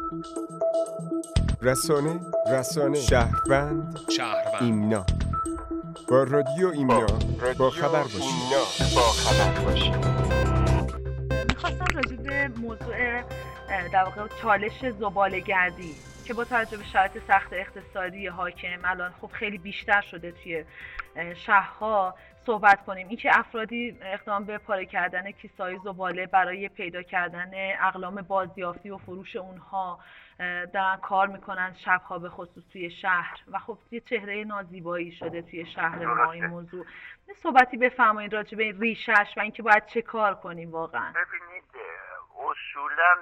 رسانه شهروند ایمنا. با رادیو ایمنا با خبر باشید. میخواستم راجع به موضوع در واقع چالش زباله‌گردی که با توجه به شرایط سخت اقتصادی حاکم الان خب خیلی بیشتر شده توی شهرها صحبت کنیم. این که افرادی اقدام به پاره کردن کیسه‌های زباله برای پیدا کردن اقلام بازیافتی و فروش اونها دارن کار میکنن شبها، به خصوص توی شهر، و خب یه چهره نازیبایی شده توی شهر ما این موضوع. صحبتی بفرمایید راجع به ریشش و اینکه باید چه کار کنیم واقعا. ببینید اصولا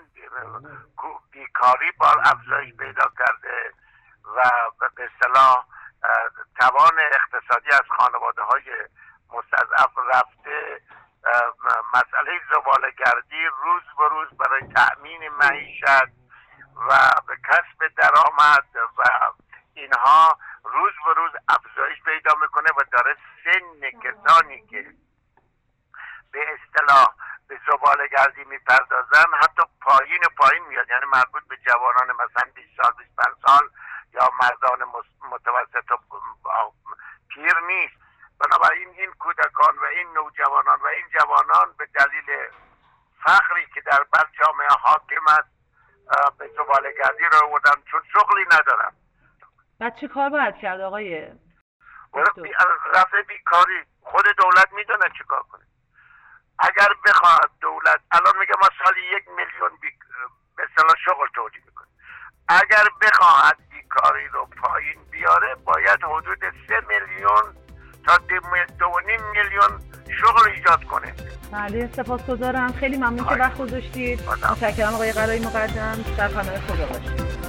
بیکاری بار افزایش پیدا کرده و به اصطلاح توان اقتصادی از خانواده‌های مستضعف رفته. مسئله زباله‌گردی روز به روز برای تأمین معیشت و به کسب درآمد و اینها روز به روز افزایش پیدا میکنه و داره سن کسانی که به اصطلاح به زباله‌گردی میپردازن حتی پایین میاد، یعنی مربوط به جوانان مثلا 20 سال 25 سال یا مردان متوسط و پیر نیست. بنابراین این کودکان و این نوجوانان و این جوانان به دلیل فقری که در بر جامعه حاکم است به زباله‌گردی رو آوردن چون شغلی ندارن. بعد چه کار باید کرد آقای رفع بیکاری؟ خود دولت میدونه چه کار کنه. اگر بخواهد دولت، الان میگه ما سالی 1 میلیون به اصطلاح شغل تولید میکنه، اگر بخواهد بیکاری رو پایین بیاره باید حدود 3 میلیون تا 2.5 میلیون شغل ایجاد کنه. بله، سپاسگزارم، خیلی ممنون که وقت گذاشتید. متشکرم آقای قرایی مقدم. در پناه خدا باشید.